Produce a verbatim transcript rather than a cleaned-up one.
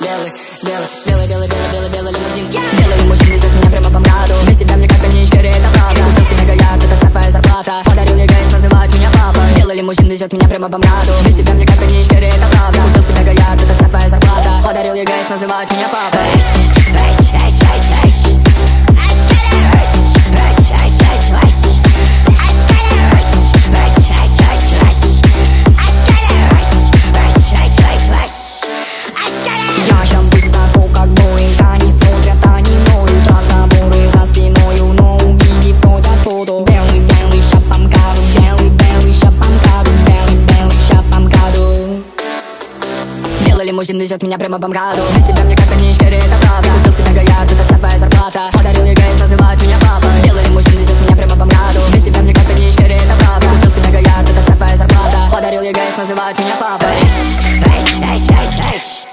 белый, белый, белый, белый, белый, белый, белый лимузин. Белый лимузин везет меня прямо по МКАДу. Без тебя мне как-то не скорее, это правда. Купил себе мегаярд, это вся твоя зарплата. Подарил ей гайс, называют меня папой. Белый лимузин везет меня прямо по МКАДу. Без тебя мне как-то не скорее, это правда. Купил себе мегаярд, это вся твоя зарплата. Подарил ей гайс, называют меня папой. Я щас высоко, как Боинг, они смотрят, они ноют. Разговоры за спиною, но увидев, просят фото. Белый, белый, ща по МКАДу. Белый, белый, ща по МКАДу. Белый, белый, ща по МКАДу. Белый лимузин везет меня прямо по МКАДу. Без тебя мне как-то не скорее, это правда. Купил себе мегаярд, это вся твоя зарплата. Подарил ей гайс, называют меня папой. Белый лимузин везет меня прямо по МКАДу. Без тебя мне как-то не скорее, это правда. Купил себе мегаярд, это вся твоя зарплата. Подарил ей гайс, называют меня папой.